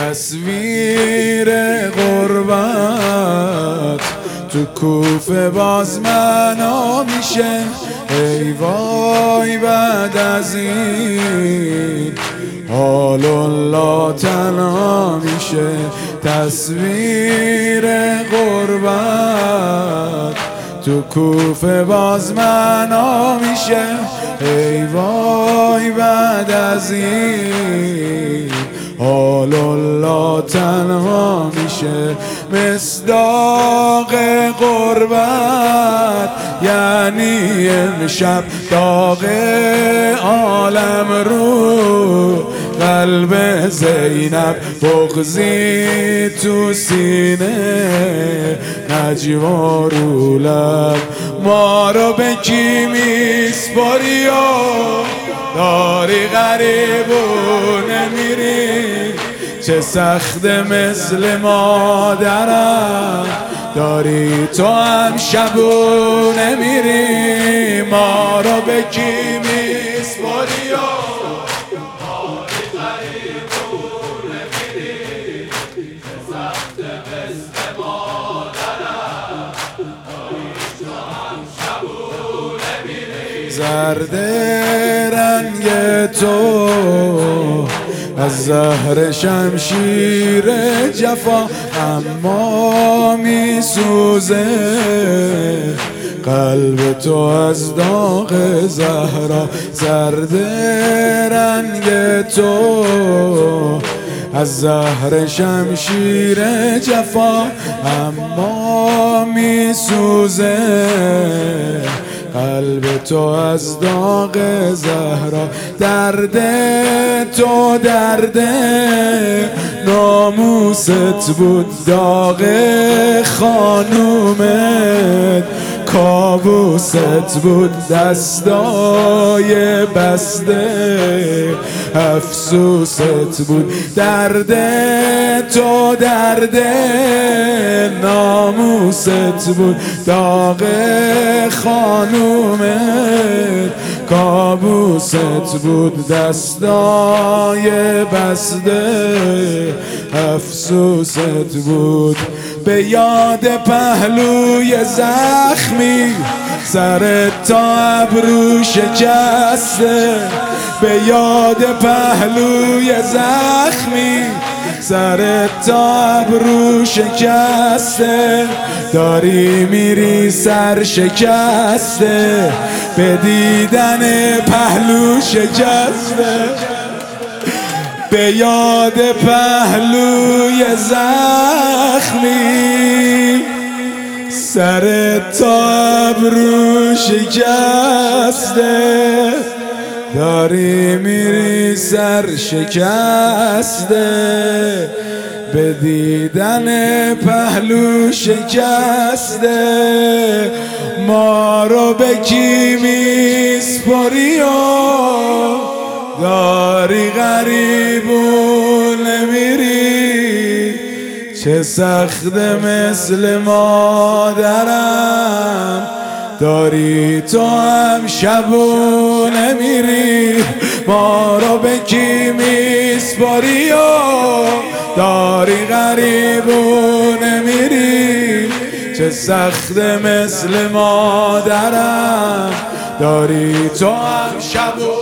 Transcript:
تصویر غربت تو کوفه باز معنا میشه. ای وای بعد از این حال الله تنها میشه. تصویر غربت تو کوفه باز معنا میشه. ای وای بعد از این حال الله تنها میشه. مصداق غربت یعنی امشب داغ عالم رو قلب زینب، بغضی تو سینه، نجوا رو لب. ما رو به کی میسپاری و داری غریب و نمیری؟ چه سخت مثل مادرم داری تو هم شب و نمیری. ما رو به کی میسپاری و داری غریب و نمیری؟ چه سخت مثل مادرم داری تو هم شب و نمیری. زرد رنگ تو از زهر شمشیر جفا اما میسوزه. قلب تو از داغ زهرا. زرد رنگ تو از زهر شمشیر جفا اما میسوزه. قلب تو از داغ زهرا. درد تو درد ناموست بود، داغ خانومت کابوست بود. دستای بسته افسوست بود. درد تو درد ناموست بود، داغ خانومت کابوست بود. دستای بسته افسوست بود. به یاد پهلوی زخمی سر تا ابرو شکسته. به یاد پهلوی زخمی سر تا ابرو شکسته. داری میری سر شکسته به دیدن پهلو شکسته. به یاد پهلوی زخمی سر تا ابرو شکسته. داری میری سر شکسته به دیدن پهلو شکسته. ما رو به کی میسپاری و داری غریب و نمیری؟ چه سخت مثل مادرم داری تو هم شب و نمیری. ما رو به کی میسپاری و داری غریب و نمیری؟ چه سخت مثل مادرم داری تو هم شب و